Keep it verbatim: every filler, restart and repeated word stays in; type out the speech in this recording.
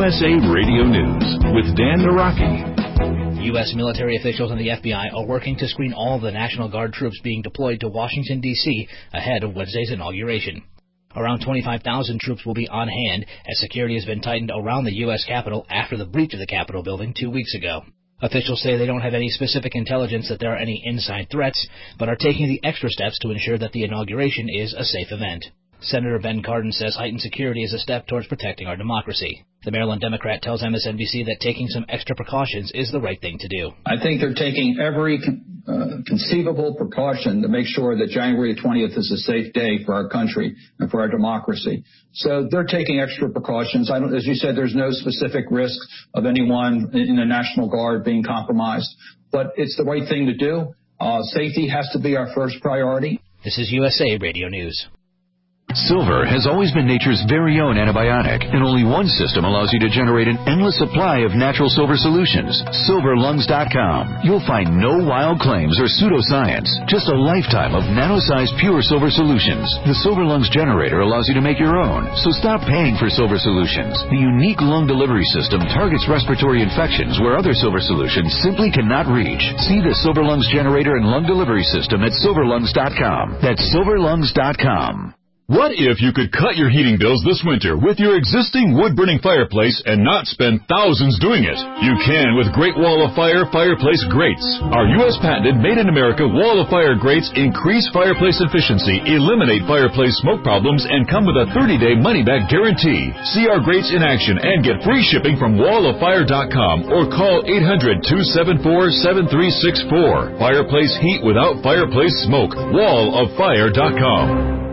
S A Radio News with Dan Naraki. U S military officials and the F B I are working to screen all of the National Guard troops being deployed to Washington, D C ahead of Wednesday's inauguration. Around twenty-five thousand troops will be on hand as security has been tightened around the U S Capitol after the breach of the Capitol building two weeks ago. Officials say they don't have any specific intelligence that there are any inside threats, but are taking the extra steps to ensure that the inauguration is a safe event. Senator Ben Cardin says heightened security is a step towards protecting our democracy. The Maryland Democrat tells M S N B C that taking some extra precautions is the right thing to do. I think they're taking every uh, conceivable precaution to make sure that January twentieth is a safe day for our country and for our democracy. So they're taking extra precautions. I don't, as you said, there's no specific risk of anyone in the National Guard being compromised, but it's the right thing to do. Uh, safety has to be our first priority. This is U S A Radio News. Silver has always been nature's very own antibiotic, and only one system allows you to generate an endless supply of natural silver solutions. silver lungs dot com. You'll find no wild claims or pseudoscience, just a lifetime of nano-sized pure silver solutions. The Silver Lungs generator allows you to make your own, so stop paying for silver solutions. The unique lung delivery system targets respiratory infections where other silver solutions simply cannot reach. See the Silver Lungs generator and lung delivery system at silver lungs dot com. That's silver lungs dot com. What if you could cut your heating bills this winter with your existing wood-burning fireplace and not spend thousands doing it? You can with Great Wall of Fire fireplace grates. Our U S patented made-in-America Wall of Fire grates increase fireplace efficiency, eliminate fireplace smoke problems, and come with a thirty-day money-back guarantee. See our grates in action and get free shipping from wall of fire dot com or call eight hundred, two seven four, seven three six four. Fireplace heat without fireplace smoke. wall of fire dot com.